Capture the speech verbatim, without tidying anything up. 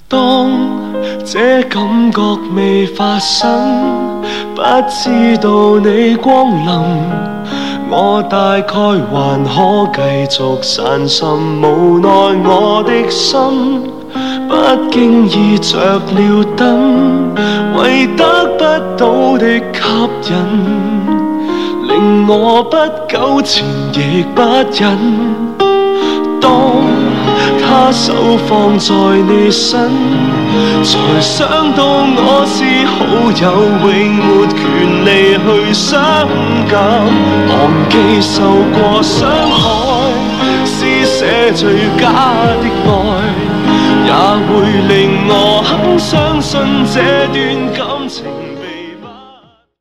當這感覺未發生，不知道你光臨，我大概還可繼續散心。無奈我的心不經意着了燈，為得不到的吸引，令我不糾纏亦不忍。當他手放在你身，才想到我是好友，永沒權利去傷感。忘記受過傷害，施捨最假的愛，也會令我肯相信這段